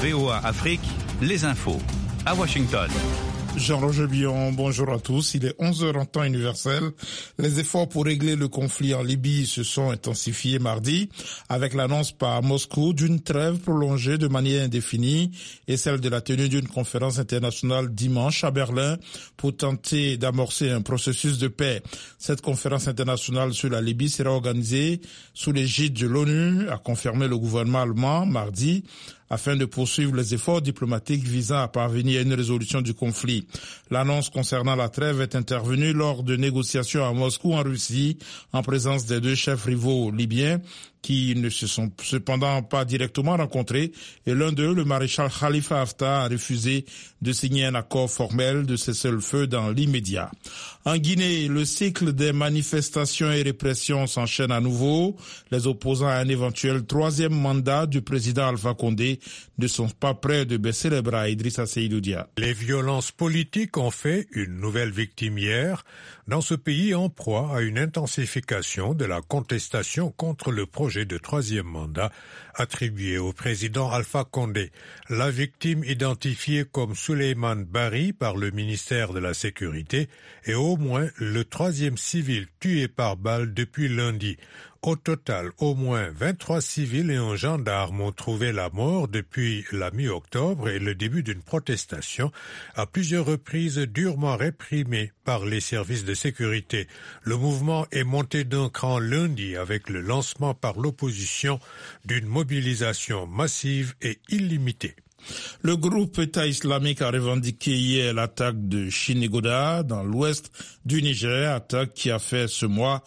VOA Afrique, les infos. À Washington. Jean-Roger Billon, bonjour à tous. Il est 11h en temps universel. Les efforts pour régler le conflit en Libye se sont intensifiés mardi avec l'annonce par Moscou d'une trêve prolongée de manière indéfinie et celle de la tenue d'une conférence internationale dimanche à Berlin pour tenter d'amorcer un processus de paix. Cette conférence internationale sur la Libye sera organisée sous l'égide de l'ONU, a confirmé le gouvernement allemand mardi, afin de poursuivre les efforts diplomatiques visant à parvenir à une résolution du conflit. L'annonce concernant la trêve est intervenue lors de négociations à Moscou, en Russie, en présence des deux chefs rivaux libyens qui ne se sont cependant pas directement rencontrés, et l'un d'eux, le maréchal Khalifa Haftar, a refusé de signer un accord formel de cessez-le-feu dans l'immédiat. En Guinée, le cycle des manifestations et répressions s'enchaîne à nouveau. Les opposants à un éventuel troisième mandat du président Alpha Condé ne sont pas prêts de baisser les bras. Idrissa Seydou Dia. Les violences politiques ont fait une nouvelle victime hier dans ce pays en proie à une intensification de la contestation contre le projet de troisième mandat attribué au président Alpha Condé. La victime identifiée comme Souleymane Bari par le ministère de la Sécurité est au moins le troisième civil tué par balle depuis lundi. Au total, au moins 23 civils et un gendarme ont trouvé la mort depuis la mi-octobre et le début d'une protestation à plusieurs reprises durement réprimée par les services de sécurité. Le mouvement est monté d'un cran lundi avec le lancement par l'opposition d'une mobilisation massive et illimitée. Le groupe État islamique a revendiqué hier l'attaque de Chinigoda dans l'ouest du Niger, attaque qui a fait ce mois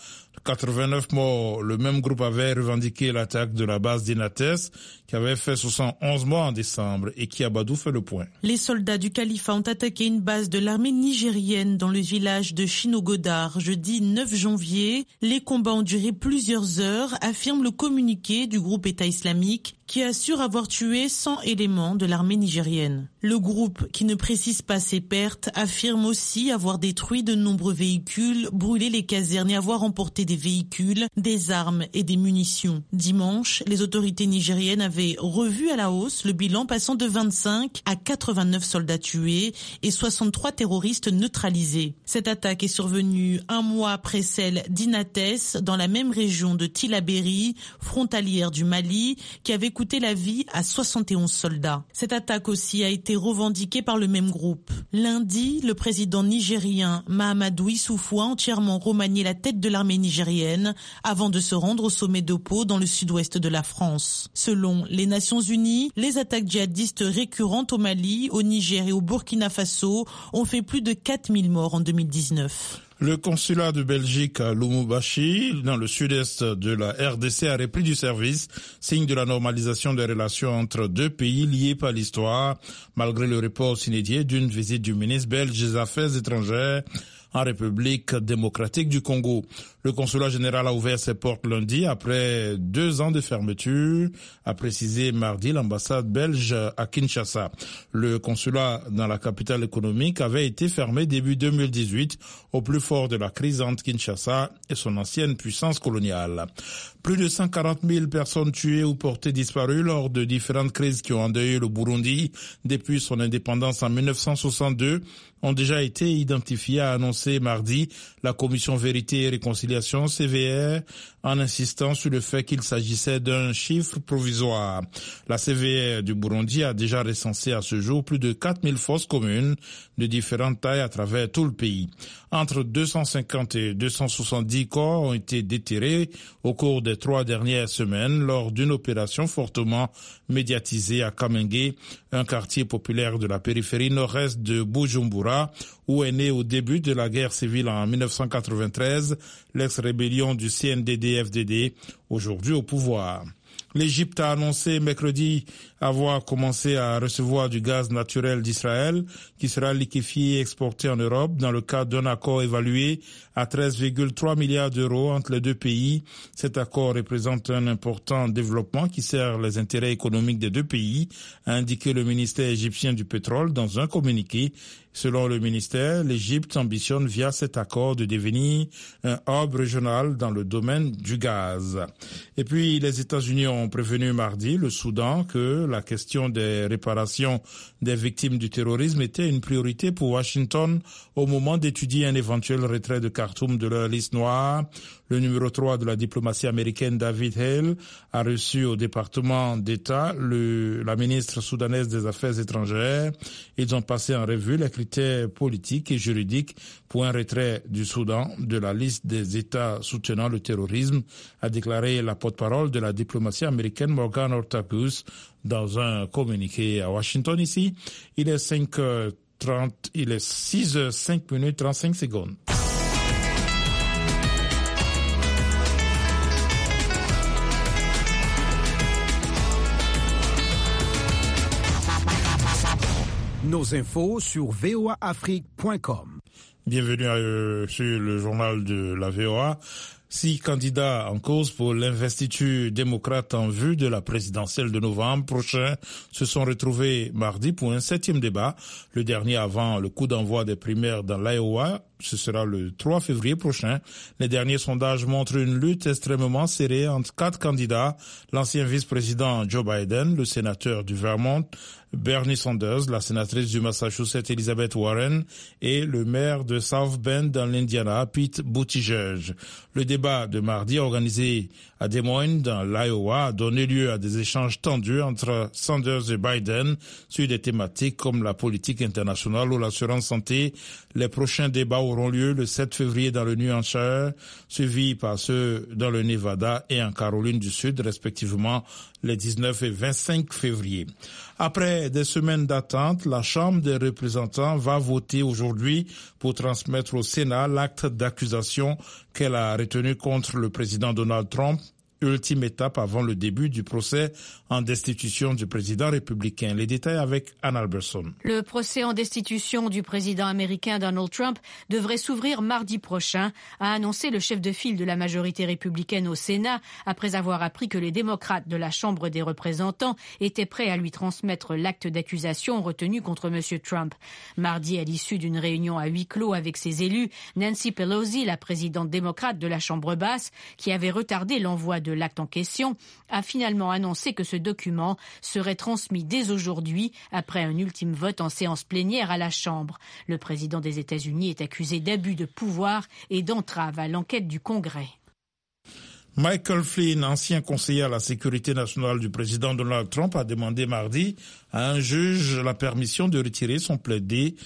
89 morts. Le même groupe avait revendiqué l'attaque de la base d'Inates qui avait fait 71 morts en décembre et qui a Badou fait le point. Les soldats du califat ont attaqué une base de l'armée nigérienne dans le village de Chinogodar jeudi 9 janvier. Les combats ont duré plusieurs heures, affirme le communiqué du groupe État islamique qui assure avoir tué 100 éléments de l'armée nigérienne. Le groupe, qui ne précise pas ses pertes, affirme aussi avoir détruit de nombreux véhicules, brûlé les casernes et avoir emporté des véhicules, des armes et des munitions. Dimanche, les autorités nigériennes avaient revu à la hausse le bilan passant de 25 à 89 soldats tués et 63 terroristes neutralisés. Cette attaque est survenue un mois après celle d'Inates, dans la même région de Tillabéri, frontalière du Mali, qui avait coûté la vie à 71 soldats. Cette attaque aussi a été revendiquée par le même groupe. Lundi, le président nigérien Mahamadou Issoufou a entièrement remanié la tête de l'armée nigérienne avant de se rendre au sommet de Pau dans le sud-ouest de la France. Selon les Nations Unies, les attaques djihadistes récurrentes au Mali, au Niger et au Burkina Faso ont fait plus de 4000 morts en 2019. Le consulat de Belgique à Lubumbashi, dans le sud-est de la RDC, a repris du service, signe de la normalisation des relations entre deux pays liés par l'histoire, malgré le report inédit d'une visite du ministre belge des Affaires étrangères en République démocratique du Congo. Le consulat général a ouvert ses portes lundi après 2 ans de fermeture, a précisé mardi l'ambassade belge à Kinshasa. Le consulat dans la capitale économique avait été fermé début 2018 au plus fort de la crise entre Kinshasa et son ancienne puissance coloniale. Plus de 140 000 personnes tuées ou portées disparues lors de différentes crises qui ont endeuillé le Burundi depuis son indépendance en 1962 ont déjà été identifiées, a annoncé mardi la Commission Vérité et Réconciliation CVR en insistant sur le fait qu'il s'agissait d'un chiffre provisoire. La CVR du Burundi a déjà recensé à ce jour plus de 4000 fosses communes de différentes tailles à travers tout le pays. Entre 250 et 270 corps ont été déterrés au cours des 3 dernières semaines lors d'une opération fortement médiatisée à Kamenge, un quartier populaire de la périphérie nord-est de Bujumbura, où est né au début de la guerre civile en 1993 l'ex-rébellion du CNDD-FDD, aujourd'hui au pouvoir. L'Égypte a annoncé mercredi avoir commencé à recevoir du gaz naturel d'Israël qui sera liquéfié et exporté en Europe dans le cadre d'un accord évalué à 13,3 milliards d'euros entre les deux pays. Cet accord représente un important développement qui sert les intérêts économiques des deux pays, a indiqué le ministère égyptien du pétrole dans un communiqué. Selon le ministère, l'Égypte ambitionne via cet accord de devenir un hub régional dans le domaine du gaz. Et puis, les États-Unis ont ont prévenu mardi le Soudan que la question des réparations des victimes du terrorisme était une priorité pour Washington au moment d'étudier un éventuel retrait de Khartoum de leur liste noire. Le numéro 3 de la diplomatie américaine, David Hale, a reçu au département d'État la ministre soudanaise des Affaires étrangères. Ils ont passé en revue les critères politiques et juridiques pour un retrait du Soudan de la liste des États soutenant le terrorisme, a déclaré la porte-parole de la diplomatie américaine Morgan Ortagus dans un communiqué à Washington. Ici, il est 6h05 35 secondes. Nos infos sur voaafrique.com. Bienvenue sur le journal de la VOA. 6 candidats en cause pour l'investiture démocrate en vue de la présidentielle de novembre prochain se sont retrouvés mardi pour un 7e débat, le dernier avant le coup d'envoi des primaires dans l'Iowa. Ce sera le 3 février prochain. Les derniers sondages montrent une lutte extrêmement serrée entre 4 candidats. L'ancien vice-président Joe Biden, le sénateur du Vermont, Bernie Sanders, la sénatrice du Massachusetts Elizabeth Warren et le maire de South Bend dans l'Indiana, Pete Buttigieg. Le débat de mardi organisé à Des Moines dans l'Iowa a donné lieu à des échanges tendus entre Sanders et Biden sur des thématiques comme la politique internationale ou l'assurance santé. Les prochains débats auront lieu le 7 février dans le New Hampshire, suivis par ceux dans le Nevada et en Caroline du Sud, respectivement les 19 et 25 février. Après des semaines d'attente, la Chambre des représentants va voter aujourd'hui pour transmettre au Sénat l'acte d'accusation qu'elle a retenu contre le président Donald Trump, ultime étape avant le début du procès en destitution du président républicain. Les détails avec Anne Alberson. Le procès en destitution du président américain Donald Trump devrait s'ouvrir mardi prochain, a annoncé le chef de file de la majorité républicaine au Sénat, après avoir appris que les démocrates de la Chambre des représentants étaient prêts à lui transmettre l'acte d'accusation retenu contre M. Trump. Mardi, à l'issue d'une réunion à huis clos avec ses élus, Nancy Pelosi, la présidente démocrate de la Chambre basse, qui avait retardé l'envoi de l'acte en question, a finalement annoncé que ce document serait transmis dès aujourd'hui après un ultime vote en séance plénière à la Chambre. Le président des États-Unis est accusé d'abus de pouvoir et d'entrave à l'enquête du Congrès. Michael Flynn, ancien conseiller à la sécurité nationale du président Donald Trump, a demandé mardi à un juge la permission de retirer son plaidé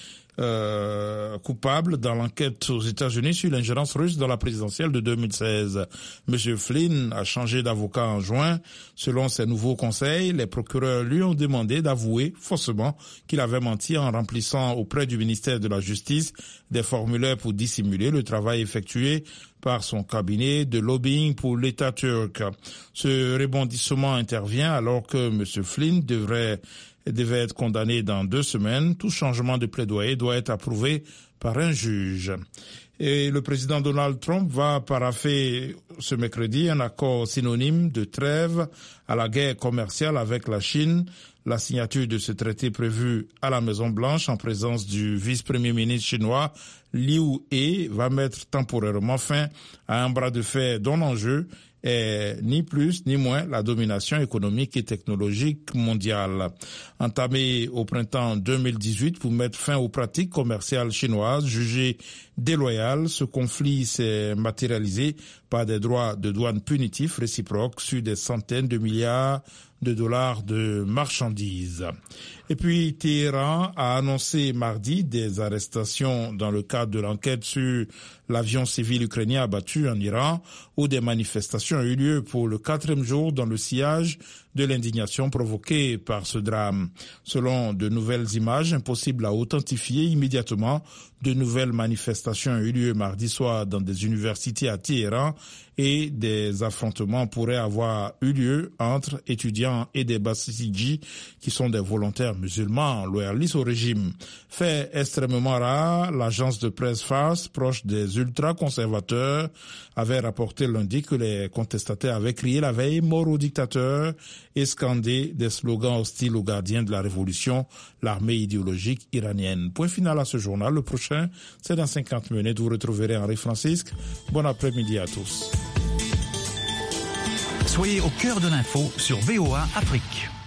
coupable dans l'enquête aux États-Unis sur l'ingérence russe dans la présidentielle de 2016. Monsieur Flynn a changé d'avocat en juin. Selon ses nouveaux conseils, les procureurs lui ont demandé d'avouer faussement qu'il avait menti en remplissant auprès du ministère de la Justice des formulaires pour dissimuler le travail effectué par son cabinet de lobbying pour l'État turc. Ce rebondissement intervient alors que monsieur Flynn devait être condamné dans 2 semaines. Tout changement de plaidoyer doit être approuvé par un juge. Et le président Donald Trump va parapher ce mercredi un accord synonyme de trêve à la guerre commerciale avec la Chine. La signature de ce traité prévu à la Maison-Blanche en présence du vice-premier ministre chinois Liu He va mettre temporairement fin à un bras de fer dont l'enjeu est ni plus ni moins la domination économique et technologique mondiale. Entamé au printemps 2018 pour mettre fin aux pratiques commerciales chinoises jugées déloyales, ce conflit s'est matérialisé par des droits de douane punitifs réciproques sur des centaines de milliards de dollars de marchandises. Et puis Téhéran a annoncé mardi des arrestations dans le cadre de l'enquête sur l'avion civil ukrainien abattu en Iran, où des manifestations ont eu lieu pour le 4e jour dans le sillage de l'indignation provoquée par ce drame. Selon de nouvelles images impossibles à authentifier immédiatement, de nouvelles manifestations ont eu lieu mardi soir dans des universités à Téhéran et des affrontements pourraient avoir eu lieu entre étudiants et des Bassidji qui sont des volontaires musulmans loyalistes au régime. Fait extrêmement rare, l'agence de presse Fars, proche des ultra-conservateurs, avait rapporté lundi que les contestataires avaient crié la veille « Mort au dictateur » et scandé des slogans hostiles aux gardiens de la révolution, l'armée idéologique iranienne. Point final à ce journal. Le prochain, c'est dans 50 minutes. Vous retrouverez Henri Francisque. Bon après-midi à tous. Soyez au cœur de l'info sur VOA Afrique.